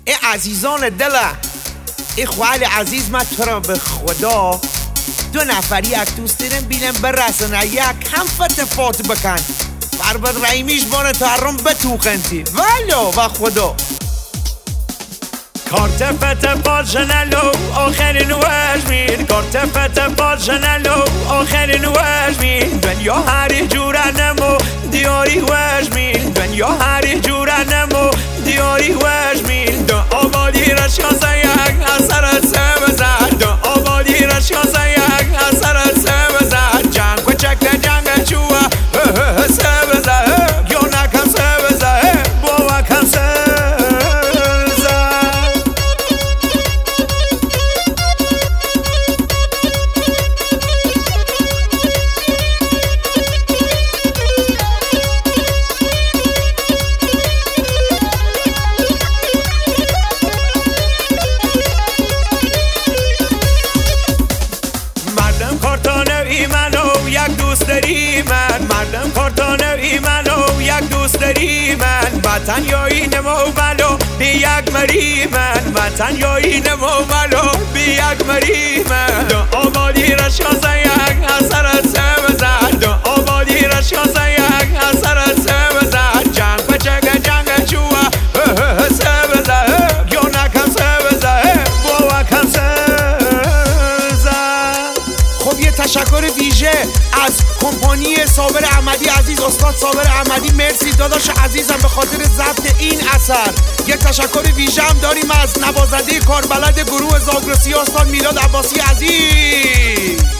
ای عزیزان دلم، ای خواهر عزیز، من تو را به خدا 2 نفری یک دوست دارم بینم برسن یک هم فتفات بکن فرباد رحیمیش بانه تحرم بتوخنتی ولو و خدا کارت فتفات جنلو آخرین وجمین کارت فتفات جنلو آخرین وجمین دنیا هری جوره نمو دیاری وجمین دنیا هری جوره نمو دیاری وجمین دو آبادی رشیازه یک اثرت سبزد دو آبادی رشیازه یک اثرت سبزد جنگ و چکت جنگ چوه سبزد یا نکم سبزد بوا کم سبزد مردم کارتانه ای منو یک دوست داری من وطن یایی نمو ولو بی یک مری من وطن یایی نمو ولو بی یک مری من دو آبادی رشیازه یک اثرت سبزد دو آبادی رشیازه یک اثرت سبزد جنگ بچه جنگ چوه سبزد یا نکم سبزد بوا کم سبزد. خب یه تشکر ویژه از کمپانی صابر احمدی عزیز، استاد صابر احمدی، مرسی داداش عزیزم به خاطر ضبط این اثر. یه تشکر ویژه هم داریم از نوازنده کاربلد گروه زاگرسی استاد میلاد عباسی عزیز.